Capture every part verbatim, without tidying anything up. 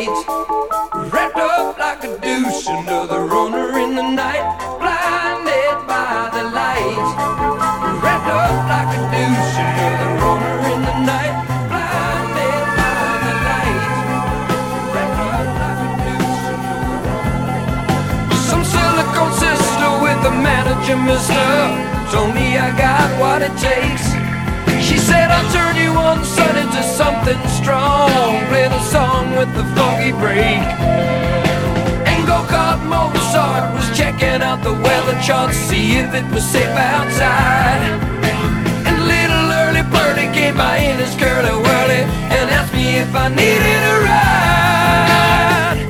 lights, wrapped up like a douche, another runner in the night, blinded by the lights, wrapped up like a douche, another runner in the night, blinded by the lights, wrapped up like a douche, another runner. Some silicone sister with a manager mister told me I got what it takes. She said I'll turn you on, son, into something strong. Play the song with the funky break. And go-kart Mozart was checking out the weather chart, see if it was safe outside. And little early birdie came by in his curly whirly and asked me if I needed a ride.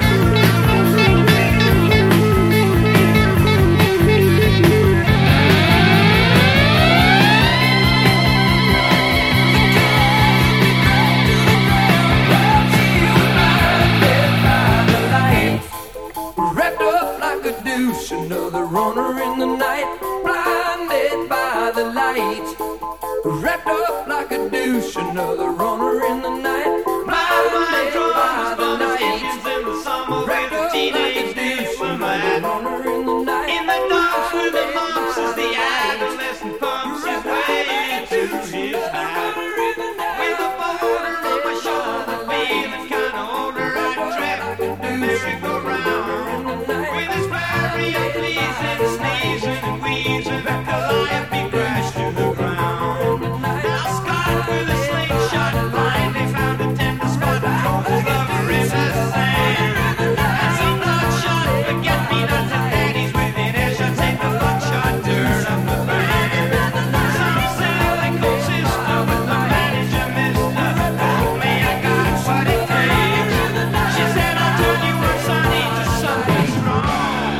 Another runner in the night, blinded by the light, wrapped up like a douche. Another runner in the night, blinded by the light, wrapped up like a douche. Another runner in the night, in the dark with the lumps as the adolescent pumps his way to his high. With a boulder on my shoulder, feeling kinda older, I track the merry-go-round with his very pleasing, sneezing and wheezing, Calliope crashed to the ground. Now Scott with a slingshot blindly found a tender spot, rolled over in the sand. And some bloodshot forget-me-nots and daddies within earshot take the buckshot turn up the band. Some silicone sister with the manager mister told me I got what it takes. She said I'll turn you on, sonny, to something strong.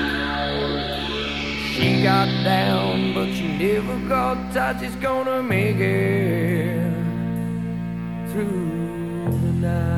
She got down, but she never got tight. She's gonna make it through the night.